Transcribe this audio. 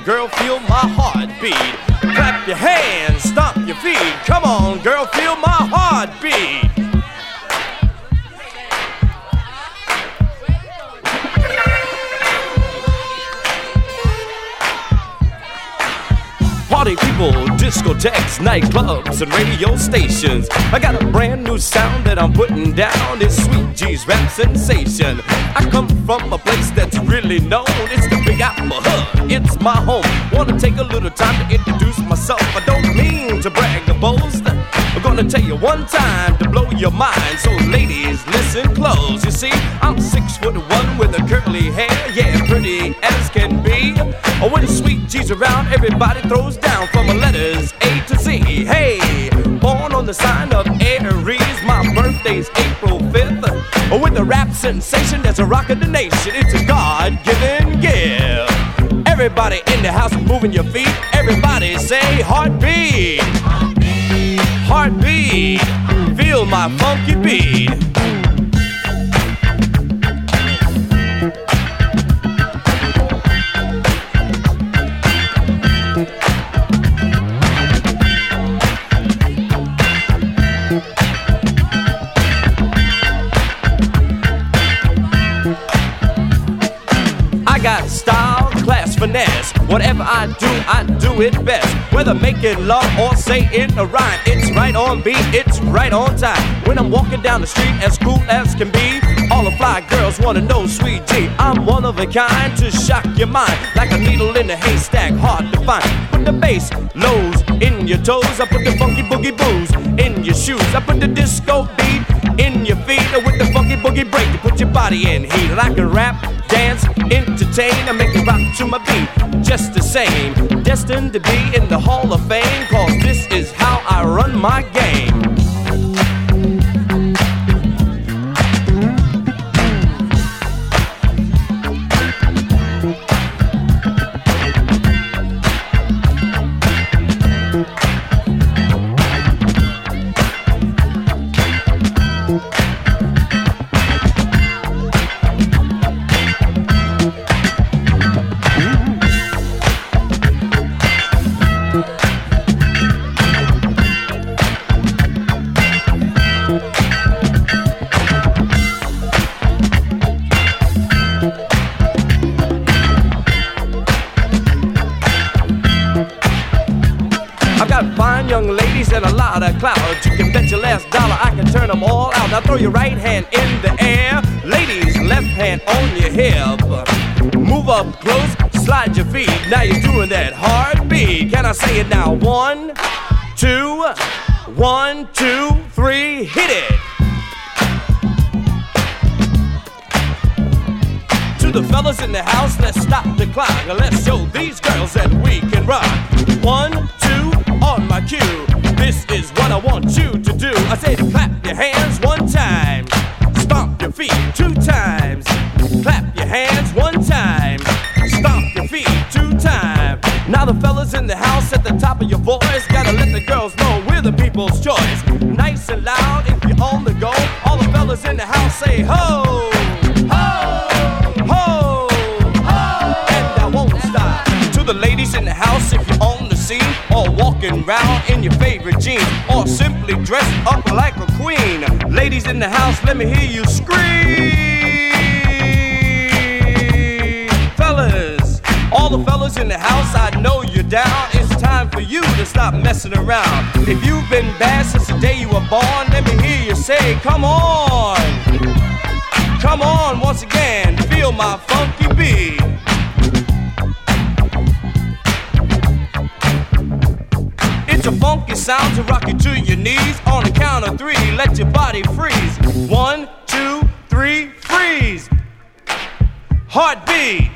girl, feel my heartbeat. Clap your hands, stomp your feet. Come on, girl, feel my heartbeat. Party people, discotheques, nightclubs, and radio stations. I got a brand new sound that I'm putting down. It's Sweet G's rap sensation. I come from a place that's really known. It's the Big Apple Hood. It's my home. Wanna take a little time to introduce myself. I don't mean to brag or boast. I'm gonna tell you one time to blow your mind. So ladies, listen close. You see, I'm 6'1" with a curly hair. Yeah, pretty as can be. Oh, when Sweet G's around, everybody throws down from the letters A to Z. Hey, born on the sign of Aries. My birthday's April 5th. Oh, with a rap sensation that's a rock of the nation. It's a God-given gift. Everybody in the house moving your feet. Everybody say heartbeat. Heartbeat, feel my funky beat. I got style, class, finesse. Whatever I do it best. Whether making love or saying a rhyme, it's right on beat, it's right on time. When I'm walking down the street as cool as can be, all the fly girls wanna know Sweet G. I'm one of a kind to shock your mind, like a needle in a haystack, hard to find. Put the bass lows in your toes, I put the funky boogie blues in your shoes. I put the disco beat in your feet with the funky boogie break. You put your body in heat. I can rap, dance, entertain, I make it rock to my beat. Just the same, destined to be in the Hall of Fame, cause this is how I run my game. Young ladies and a lot of clout. You can bet your last dollar I can turn them all out. Now throw your right hand in the air. Ladies, left hand on your hip. Move up close, slide your feet. Now you're doing that heartbeat. Can I say it now? 1, 2, 1, 2, 3, hit it. To the fellas in the house, let's stop the clock. Now let's show these girls that we can rock. 1, 2, on my cue. This is what I want you to do. I say to clap your hands 1 time, stomp your feet 2 times. Clap your hands 1 time, stomp your feet 2 times. Now the fellas in the house at the top of your voice, gotta let the girls know we're the people's choice. Nice and loud if you're on the go. All the fellas in the house say ho, ho, ho, ho, and I won't stop. To the ladies in the house, if you're on the scene, or walking round in your favorite jeans, or simply dressed up like a queen, ladies in the house, let me hear you scream. Fellas, all the fellas in the house, I know you're down. It's time for you to stop messing around. If you've been bad since the day you were born, let me hear you say, come on. Come on, once again, feel my funky beat. It's a funky sound to rock you to your knees. On the count of 3, let your body freeze. 1, 2, 3, freeze. Heartbeat.